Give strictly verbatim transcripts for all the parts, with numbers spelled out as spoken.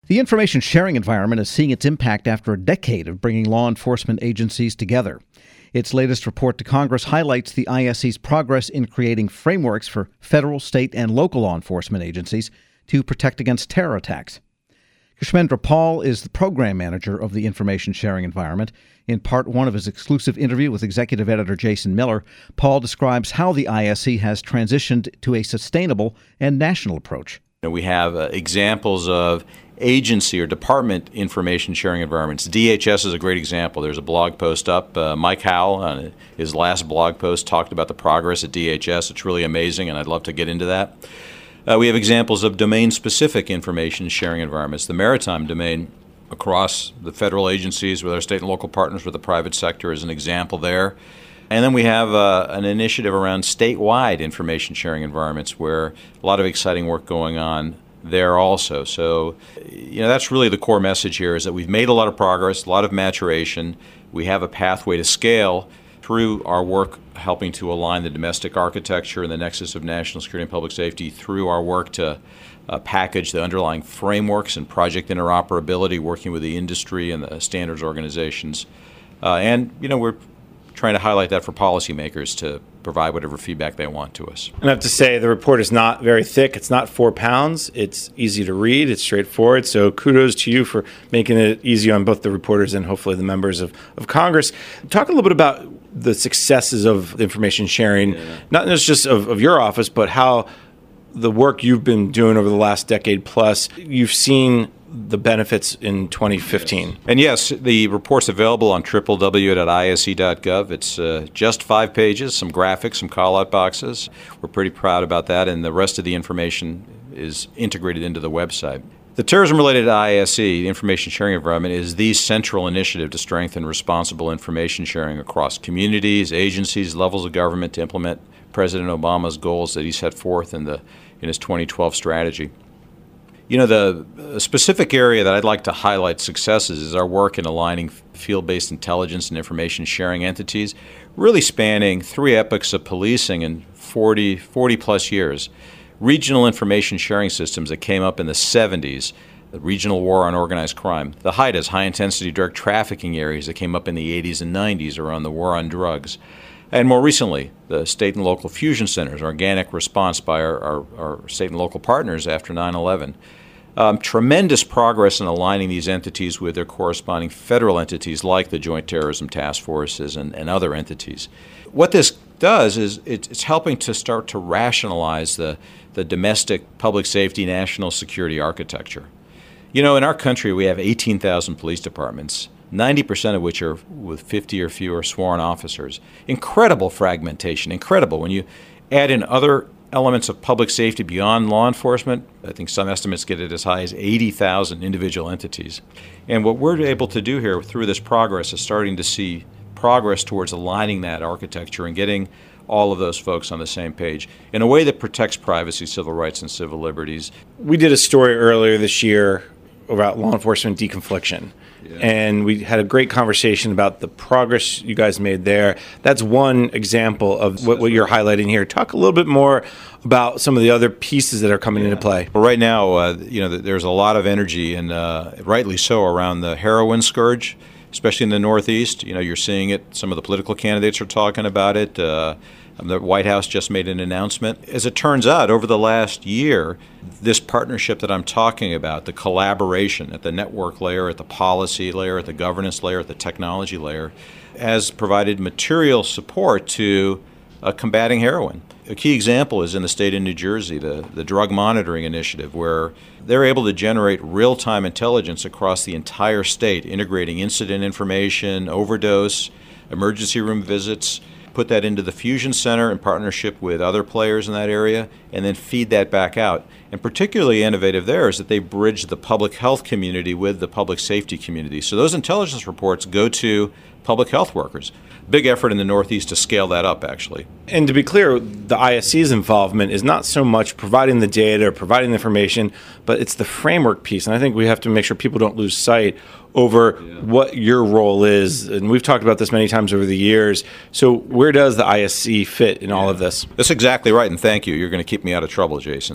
The information sharing environment is seeing its impact after a decade of bringing law enforcement agencies together. Its latest report to Congress highlights the I S E's progress in creating frameworks for federal, state, and local law enforcement agencies to protect against terror attacks. Kshemendra Paul is the program manager of the information sharing environment. In part one of his exclusive interview with executive editor Jason Miller, Paul describes how the I S E has transitioned to a sustainable and national approach. We have uh, examples of agency or department information sharing environments. D H S is a great example. There's a blog post up. Uh, Mike Howell, on his last blog post, talked about the progress at D H S. It's really amazing, and I'd love to get into that. Uh, we have examples of domain-specific information sharing environments. The maritime domain across the federal agencies with our state and local partners with the private sector is an example there. And then we have uh, an initiative around statewide information sharing environments where a lot of exciting work going on there also. So, you know, that's really the core message here, is that we've made a lot of progress, a lot of maturation. We have a pathway to scale through our work helping to align the domestic architecture and the nexus of national security and public safety, through our work to uh, package the underlying frameworks and project interoperability, working with the industry and the standards organizations. Uh, and, you know, we're trying to highlight that for policymakers to provide whatever feedback they want to us. And I have to say, the report is not very thick. It's not four pounds. It's easy to read. It's straightforward. So kudos to you for making it easy on both the reporters and hopefully the members of, of Congress. Talk a little bit about the successes of information sharing, yeah. not just of, of your office, but how the work you've been doing over the last decade plus, you've seen the benefits in twenty fifteen. Yes. And yes, the report's available on w w w dot i s e dot gov. It's uh, just five pages, some graphics, some call-out boxes. We're pretty proud about that, and the rest of the information is integrated into the website. The terrorism-related I S E, the information sharing environment, is the central initiative to strengthen responsible information sharing across communities, agencies, levels of government to implement President Obama's goals that he set forth in the in his twenty twelve strategy. You know, the specific area that I'd like to highlight successes is our work in aligning field-based intelligence and information sharing entities, really spanning three epochs of policing in forty, forty plus years. Regional information sharing systems that came up in the seventies, the regional war on organized crime. The H I D As, high-intensity drug trafficking areas, that came up in the eighties and nineties around the war on drugs. And more recently, the state and local fusion centers, organic response by our, our, our state and local partners after nine eleven. Um, tremendous progress in aligning these entities with their corresponding federal entities like the Joint Terrorism Task Forces and, and other entities. What this does is it, it's helping to start to rationalize the, the domestic public safety national security architecture. You know, in our country, we have eighteen thousand police departments, ninety percent of which are with fifty or fewer sworn officers. Incredible fragmentation, incredible. When you add in other elements of public safety beyond law enforcement, I think some estimates get it as high as eighty thousand individual entities. And what we're able to do here through this progress is starting to see progress towards aligning that architecture and getting all of those folks on the same page in a way that protects privacy, civil rights, and civil liberties. We did a story earlier this year about law enforcement deconfliction. Yeah. And we had a great conversation about the progress you guys made there. That's one example of what, what you're highlighting here. Talk a little bit more about some of the other pieces that are coming yeah. into play. Well, right now, uh, you know, there's a lot of energy, and uh, rightly so, around the heroin scourge, especially in the Northeast. You know, you're seeing it. Some of the political candidates are talking about it. Uh, The White House just made an announcement. As it turns out, over the last year, this partnership that I'm talking about, the collaboration at the network layer, at the policy layer, at the governance layer, at the technology layer, has provided material support to uh, combating heroin. A key example is in the state of New Jersey, the, the Drug Monitoring Initiative, where they're able to generate real-time intelligence across the entire state, integrating incident information, overdose, emergency room visits, put that into the Fusion Center in partnership with other players in that area, and then feed that back out. And particularly innovative there is that they bridge the public health community with the public safety community. So those intelligence reports go to public health workers. Big effort in the Northeast to scale that up, actually. And to be clear, the I S C's involvement is not so much providing the data or providing the information, but it's the framework piece. And I think we have to make sure people don't lose sight over yeah. what your role is. And we've talked about this many times over the years. So where does the I S C fit in yeah. all of this? That's exactly right, and thank you. You're going to keep me out of trouble, Jason.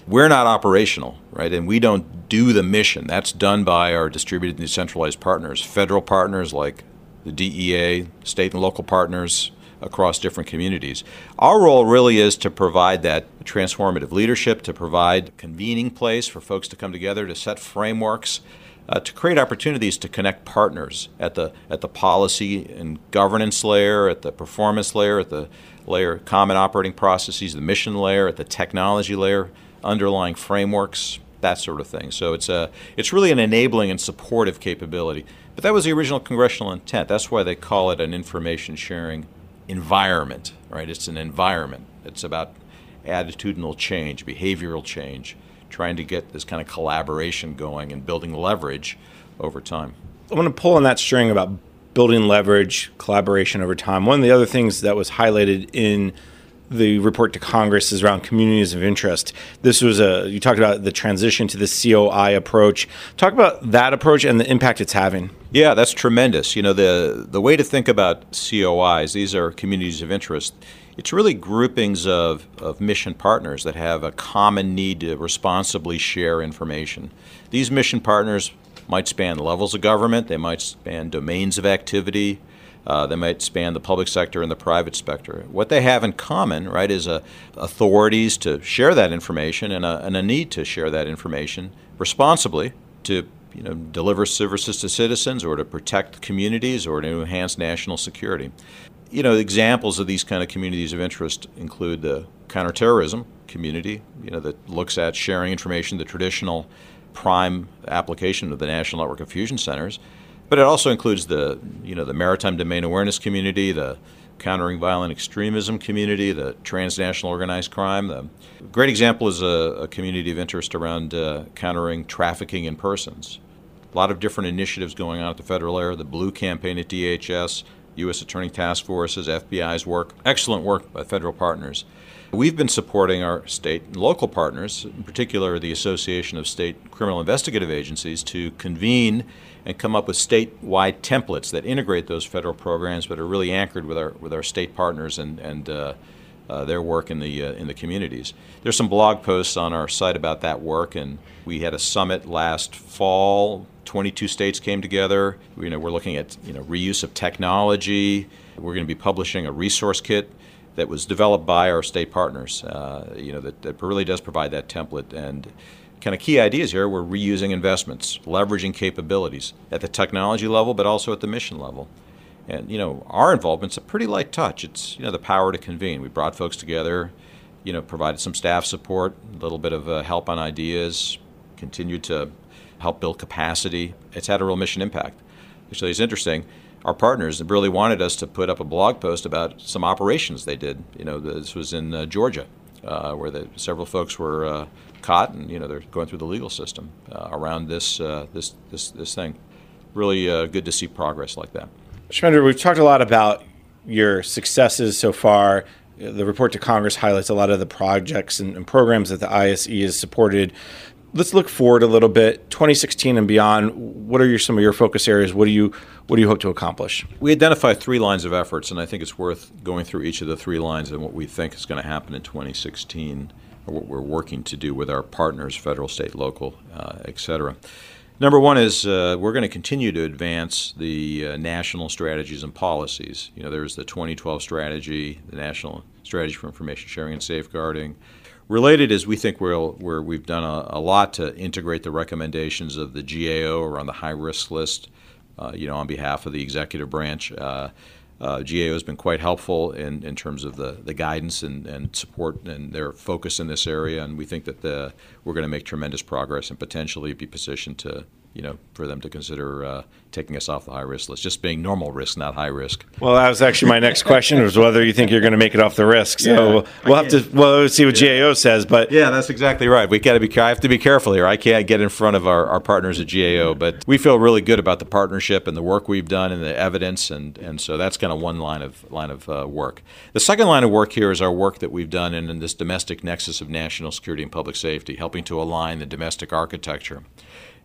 we're not operational, right? And we don't do the mission. That's done by our distributed and decentralized partners, federal partners like the D E A, state and local partners across different communities. Our role really is to provide that transformative leadership, to provide a convening place for folks to come together, to set frameworks, uh, to create opportunities to connect partners at the at the policy and governance layer, at the performance layer, at the layer of common operating processes, the mission layer, at the technology layer, underlying frameworks, that sort of thing. So it's a it's really an enabling and supportive capability. But that was the original congressional intent. That's why they call it an information sharing environment, right? It's an environment. It's about attitudinal change, behavioral change, trying to get this kind of collaboration going and building leverage over time. I want to pull on that string about building leverage, collaboration over time. One of the other things that was highlighted in the report to Congress is around communities of interest. This was a, you talked about the transition to the C O I approach. Talk about that approach and the impact it's having. Yeah, that's tremendous. You know, the the way to think about C O Is, these are communities of interest. It's really groupings of, of mission partners that have a common need to responsibly share information. These mission partners might span levels of government, they might span domains of activity, Uh, they might span the public sector and the private sector. What they have in common, right, is a, authorities to share that information and a, and a need to share that information responsibly to, you know, deliver services to citizens or to protect communities or to enhance national security. You know, examples of these kind of communities of interest include the counterterrorism community, you know, that looks at sharing information, the traditional prime application of the National Network of Fusion Centers. But it also includes the, you know, the maritime domain awareness community, the countering violent extremism community, the transnational organized crime. The great example is a, a community of interest around uh, countering trafficking in persons. A lot of different initiatives going on at the federal layer, the Blue Campaign at D H S, U S Attorney Task Forces, F B I's work, excellent work by federal partners. We've been supporting our state and local partners, in particular the Association of State Criminal Investigative Agencies, to convene and come up with statewide templates that integrate those federal programs, but are really anchored with our with our state partners and and uh, uh, their work in the uh, in the communities. There's some blog posts on our site about that work, and we had a summit last fall. twenty-two states came together. You know, we're looking at you know reuse of technology. We're going to be publishing a resource kit that was developed by our state partners. Uh, you know that, that really does provide that template. And kind of key ideas here, we're reusing investments, leveraging capabilities at the technology level, but also at the mission level. And, you know, our involvement's a pretty light touch. It's, you know, the power to convene. We brought folks together, you know, provided some staff support, a little bit of uh, help on ideas, continued to help build capacity. It's had a real mission impact. Actually, it's interesting. Our partners really wanted us to put up a blog post about some operations they did. You know, this was in uh, Georgia, uh, where the, several folks were uh, caught, and you know they're going through the legal system uh, around this uh, this this this thing. Really uh, good to see progress like that. Shmender, we've talked a lot about your successes so far. The report to Congress highlights a lot of the projects and, and programs that the I S E has supported. Let's look forward a little bit. twenty sixteen and beyond. What are your, some of your focus areas? What do you what do you hope to accomplish? We identify three lines of efforts, and I think it's worth going through each of the three lines and what we think is going to happen in twenty sixteen, or what we're working to do with our partners, federal, state, local, uh, et cetera. Number one is uh, we're going to continue to advance the uh, national strategies and policies. You know, there's the twenty twelve strategy, the National Strategy for Information Sharing and Safeguarding. Related is we think we'll, we're, we've done a, a lot to integrate the recommendations of the G A O around the high-risk list, uh, you know, on behalf of the executive branch. Uh, uh, G A O has been quite helpful in, in terms of the, the guidance and, and support and their focus in this area, and we think that the, we're going to make tremendous progress and potentially be positioned to, you know, for them to consider uh, taking us off the high-risk list, just being normal risk, not high risk. Well, that was actually my next question, was whether you think you're going to make it off the risk. So yeah, we'll, we'll have to well see what yeah. G A O says. But yeah, that's exactly right. We got to be. I have to be careful here. I can't get in front of our, our partners at G A O, but we feel really good about the partnership and the work we've done and the evidence, and, and so that's kind of one line of line of uh, work. The second line of work here is our work that we've done in, in this domestic nexus of national security and public safety, helping to align the domestic architecture.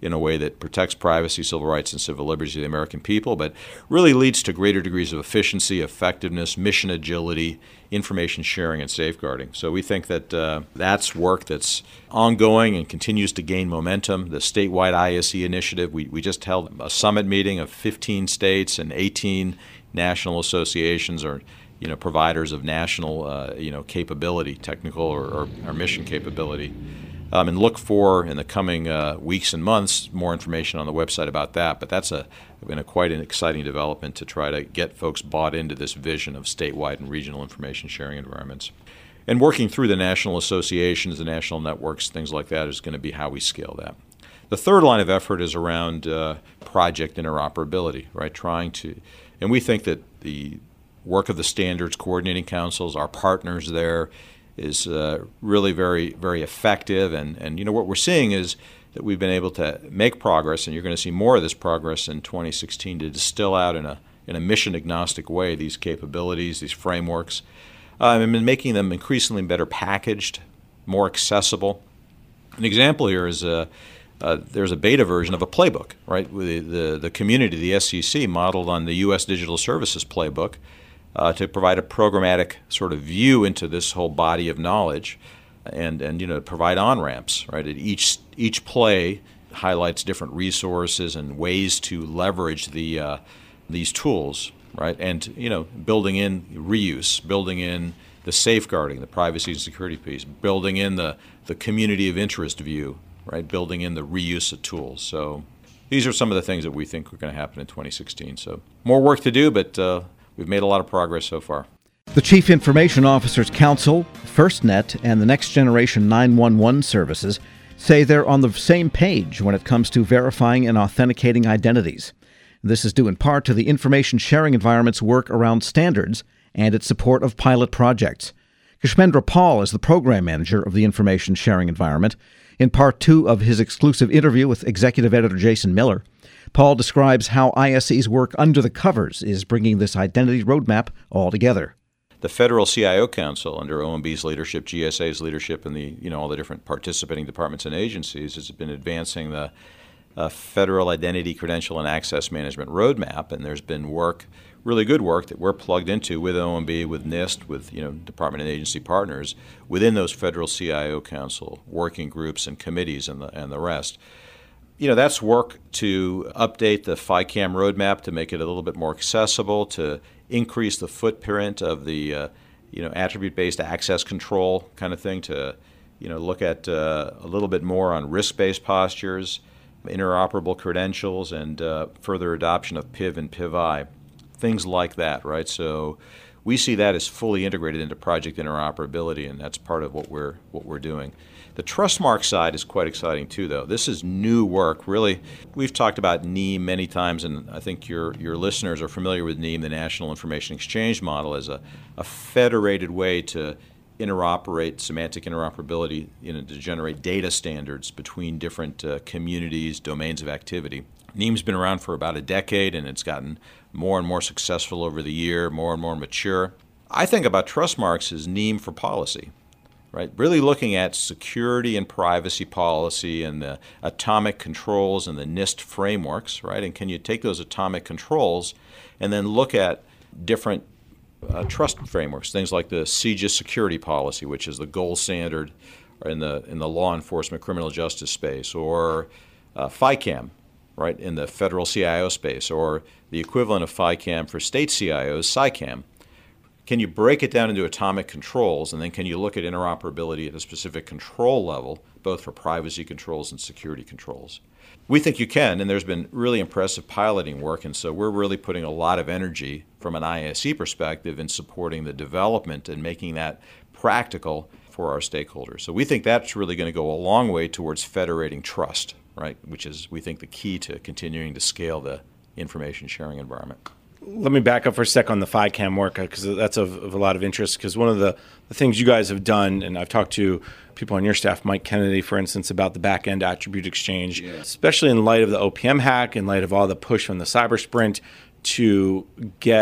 in a way that protects privacy, civil rights, and civil liberties of the American people, but really leads to greater degrees of efficiency, effectiveness, mission agility, information sharing, and safeguarding. So we think that uh, that's work that's ongoing and continues to gain momentum. The statewide I S E initiative, we, we just held a summit meeting of fifteen states and eighteen national associations or you know, providers of national, uh, you know, capability, technical or, or, or mission capability. Um, and look for, in the coming uh, weeks and months, more information on the website about that. But that's a, been a quite an exciting development to try to get folks bought into this vision of statewide and regional information sharing environments. And working through the national associations, the national networks, things like that is going to be how we scale that. The third line of effort is around uh, project interoperability, right? Trying to, and we think that the work of the Standards Coordinating Councils, our partners there, is uh, really very, very effective. And, and, you know, what we're seeing is that we've been able to make progress, and you're going to see more of this progress in twenty sixteen to distill out in a, in a mission-agnostic way these capabilities, these frameworks, um, and been making them increasingly better packaged, more accessible. An example here is uh, uh, there's a beta version of a playbook, right? The, the, the community, the S E C, modeled on the U S Digital Services Playbook, Uh, to provide a programmatic sort of view into this whole body of knowledge, and and you know provide on ramps, right? At each each play highlights different resources and ways to leverage the uh, these tools, right? And you know building in reuse, building in the safeguarding, the privacy and security piece, building in the the community of interest view, right? Building in the reuse of tools. So these are some of the things that we think are going to happen in twenty sixteen. So more work to do, but uh, we've made a lot of progress so far. The Chief Information Officers Council, FirstNet, and the Next Generation nine one one services say they're on the same page when it comes to verifying and authenticating identities. This is due in part to the information sharing environment's work around standards and its support of pilot projects. Kshemendra Paul is the program manager of the information sharing environment. In part two of his exclusive interview with executive editor Jason Miller, Paul describes how I S E's work under the covers is bringing this identity roadmap all together. The Federal C I O Council, under O M B's leadership, G S A's leadership, and the you know all the different participating departments and agencies, has been advancing the uh, Federal Identity, Credential, and Access Management Roadmap. And there's been work, really good work, that we're plugged into with O M B, with NIST, with you know department and agency partners within those Federal C I O Council working groups and committees and the and the rest. You know, that's work to update the FICAM roadmap to make it a little bit more accessible, to increase the footprint of the, uh, you know, attribute-based access control kind of thing, to, you know, look at uh, a little bit more on risk-based postures, interoperable credentials, and uh, further adoption of P I V and P I V-I, things like that, right? So we see that as fully integrated into project interoperability, and that's part of what we're what we're doing. The Trustmark side is quite exciting too, though. This is new work. Really, we've talked about NEAM many times, and I think your your listeners are familiar with NEAM, the National Information Exchange Model, as a, a federated way to interoperate, semantic interoperability, you know, to generate data standards between different uh, communities, domains of activity. NEAM's been around for about a decade, and it's gotten more and more successful over the year, more and more mature. I think about Trustmarks as NEAM for policy. Right, really looking at security and privacy policy and the atomic controls and the NIST frameworks, right? And can you take those atomic controls and then look at different uh, trust frameworks, things like the CJIS security policy, which is the gold standard in the in the law enforcement criminal justice space, or uh, FICAM, right, in the federal C I O space, or the equivalent of FICAM for state C I Os, SICAM. Can you break it down into atomic controls, and then can you look at interoperability at a specific control level, both for privacy controls and security controls? We think you can, and there's been really impressive piloting work, and so we're really putting a lot of energy from an I S E perspective in supporting the development and making that practical for our stakeholders. So we think that's really going to go a long way towards federating trust, right, which is, we think, the key to continuing to scale the information sharing environment. Let me back up for a sec on the FICAM work, because that's of, of a lot of interest, because one of the, the things you guys have done, and I've talked to people on your staff, Mike Kennedy, for instance, about the back-end attribute exchange, yeah. especially in light of the O P M hack, in light of all the push from the cyber sprint to get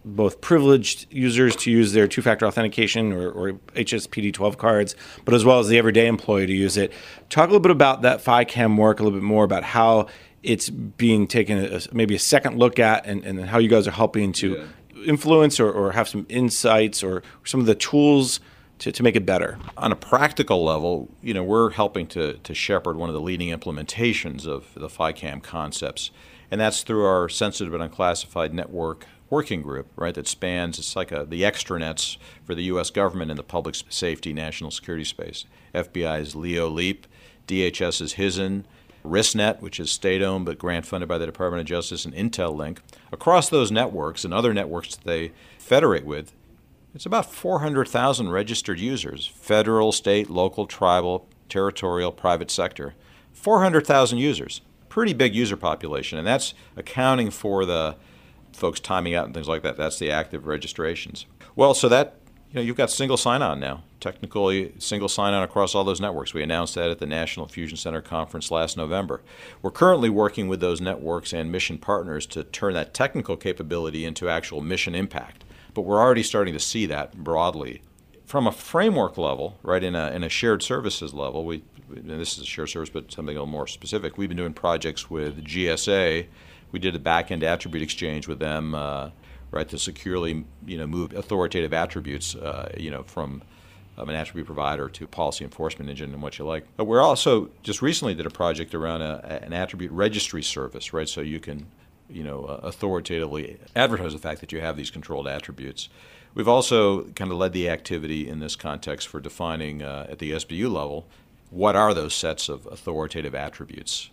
both privileged users to use their two-factor authentication or, or H S P D twelve cards, but as well as the everyday employee to use it. Talk a little bit about that FICAM work, a little bit more about how it's being taken a, maybe a second look at, and, and how you guys are helping to yeah. influence or, or have some insights or some of the tools to, to make it better. On a practical level, you know, we're helping to, to shepherd one of the leading implementations of the FICAM concepts, and that's through our Sensitive and Unclassified Network working group, right, that spans, it's like a, the extranets for the U S government in the public safety, national security space. F B I's Leo Leap, D H S's HISN, RISNet, which is state-owned but grant-funded by the Department of Justice, and IntelLink. Across those networks and other networks that they federate with, it's about four hundred thousand registered users, federal, state, local, tribal, territorial, private sector. four hundred thousand users, pretty big user population, and that's accounting for the folks timing out and things like that. That's the active registrations. Well, so that, you know, you've got single sign-on now, technically single sign-on across all those networks. We announced that at the National Fusion Center Conference last November. We're currently working with those networks and mission partners to turn that technical capability into actual mission impact. But we're already starting to see that broadly. From a framework level, right, in a, in a shared services level, we, and this is a shared service, but something a little more specific, we've been doing projects with G S A. We did a back-end attribute exchange with them, uh, right, to securely, you know, move authoritative attributes, uh, you know, from um, an attribute provider to policy enforcement engine and what you like. But we're also just recently did a project around a, an attribute registry service, right, so you can, you know, uh, authoritatively advertise the fact that you have these controlled attributes. We've also kind of led the activity in this context for defining uh, at the S B U level what are those sets of authoritative attributes.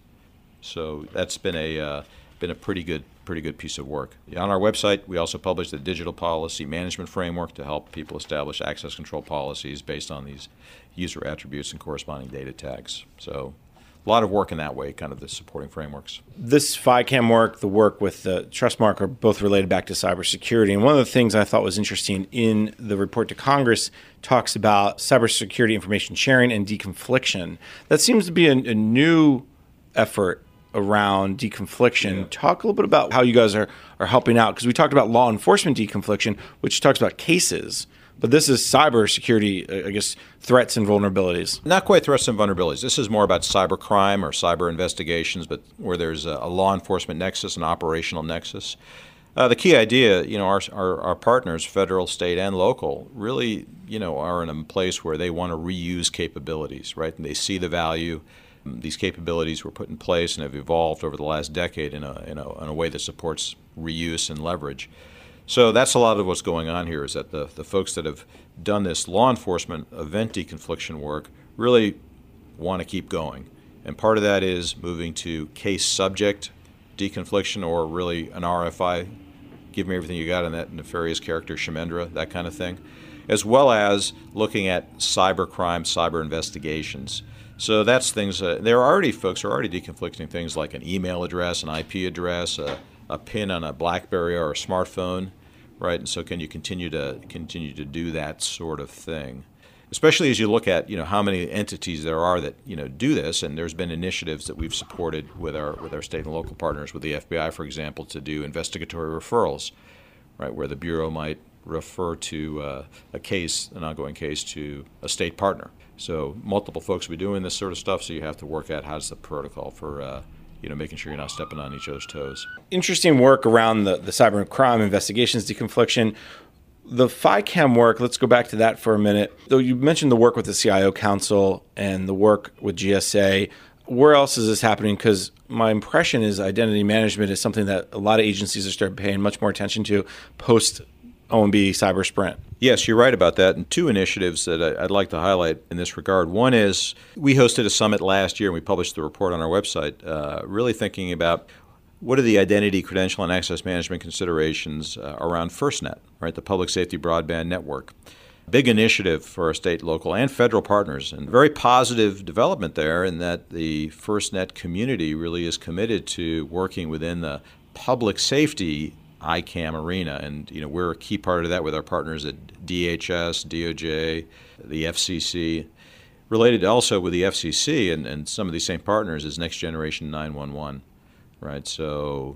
So that's been a uh, been a pretty good pretty good piece of work. On our website, we also published the Digital Policy Management Framework to help people establish access control policies based on these user attributes and corresponding data tags. So a lot of work in that way, kind of the supporting frameworks. This FICAM work, the work with the Trustmark, are both related back to cybersecurity. And one of the things I thought was interesting in the report to Congress talks about cybersecurity information sharing and deconfliction. That seems to be a, a new effort around deconfliction. Yeah. Talk a little bit about how you guys are, are helping out, because we talked about law enforcement deconfliction, which talks about cases. But this is cybersecurity, I guess, threats and vulnerabilities. Not quite threats and vulnerabilities. This is more about cybercrime or cyber investigations, but where there's a, a law enforcement nexus, an operational nexus. Uh, the key idea, you know, our, our our partners, federal, state, and local, really, you know, are in a place where they want to reuse capabilities, right? And they see the value. These capabilities were put in place and have evolved over the last decade in a in a, in a way that supports reuse and leverage. So that's a lot of what's going on here, is that the, the folks that have done this law enforcement event deconfliction work really want to keep going. And part of that is moving to case subject deconfliction, or really an R F I, give me everything you got in that nefarious character, Shemendra, that kind of thing, as well as looking at cyber crime, cyber investigations. So that's things, uh, there are already, folks are already deconflicting things like an email address, an I P address, a, a PIN on a BlackBerry or a smartphone, right? And so can you continue to continue to do that sort of thing? Especially as you look at, you know, how many entities there are that, you know, do this, and there's been initiatives that we've supported with our with our state and local partners, with the F B I, for example, to do investigatory referrals, right, where the Bureau might refer to uh, a case, an ongoing case, to a state partner. So multiple folks will be doing this sort of stuff, so you have to work out how's the protocol for, uh, you know, making sure you're not stepping on each other's toes. Interesting work around the, the cyber crime investigations, deconfliction. The FICAM work, let's go back to that for a minute. Though you mentioned the work with the C I O Council and the work with G S A. Where else is this happening? Because my impression is identity management is something that a lot of agencies are starting paying much more attention to post O M B Cyber Sprint. Yes, you're right about that. And two initiatives that I'd like to highlight in this regard. One is we hosted a summit last year, and we published the report on our website, uh, really thinking about what are the identity, credential, and access management considerations uh, around FirstNet, right, the public safety broadband network. Big initiative for our state, local, and federal partners, and very positive development there in that the FirstNet community really is committed to working within the public safety I CAM arena, and you know we're a key part of that with our partners at D H S, D O J, the F C C. Related also with the F C C and, and some of these same partners is Next Generation nine one one, right? So,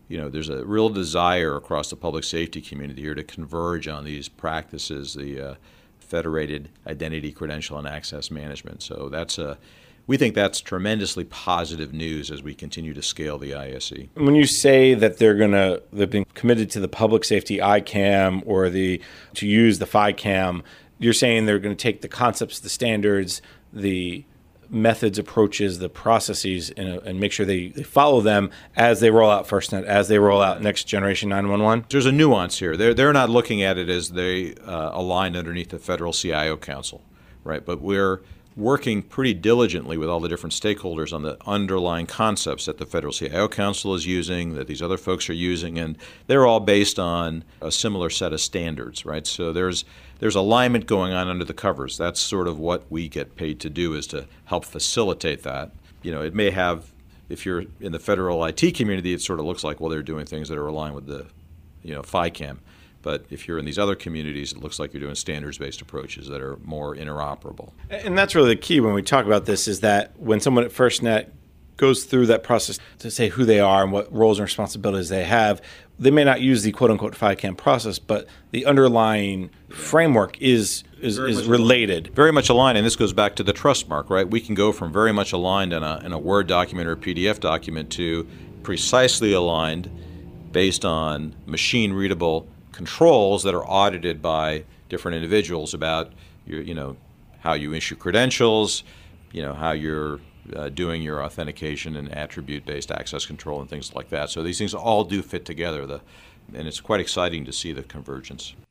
you know, there's a real desire across the public safety community here to converge on these practices, the uh, federated identity, credential, and access management. So that's a, we think that's tremendously positive news as we continue to scale the I S E. When you say that they're going to, they've been committed to the public safety I CAM or the, to use the FICAM, you're saying they're going to take the concepts, the standards, the methods, approaches, the processes, and, and make sure they, they follow them as they roll out FirstNet, as they roll out Next Generation nine one one? There's a nuance here. They're, they're not looking at it as they uh, align underneath the Federal C I O Council, right? But we're working pretty diligently with all the different stakeholders on the underlying concepts that the Federal C I O Council is using, that these other folks are using, and they're all based on a similar set of standards, right? So there's there's alignment going on under the covers. That's sort of what we get paid to do, is to help facilitate that. You know, it may have, if you're in the federal I T community, it sort of looks like, well, they're doing things that are aligned with the, you know, FICAM. But if you're in these other communities, it looks like you're doing standards-based approaches that are more interoperable. And that's really the key when we talk about this, is that when someone at FirstNet goes through that process to say who they are and what roles and responsibilities they have, they may not use the quote-unquote FICAM process, but the underlying framework is is, is related. Aligned. Very much aligned, and this goes back to the trust mark, right? We can go from very much aligned in a, in a Word document or a P D F document to precisely aligned based on machine-readable controls that are audited by different individuals about your, you know, how you issue credentials, you know, how you're uh, doing your authentication and attribute-based access control and things like that. So these things all do fit together, the, and it's quite exciting to see the convergence.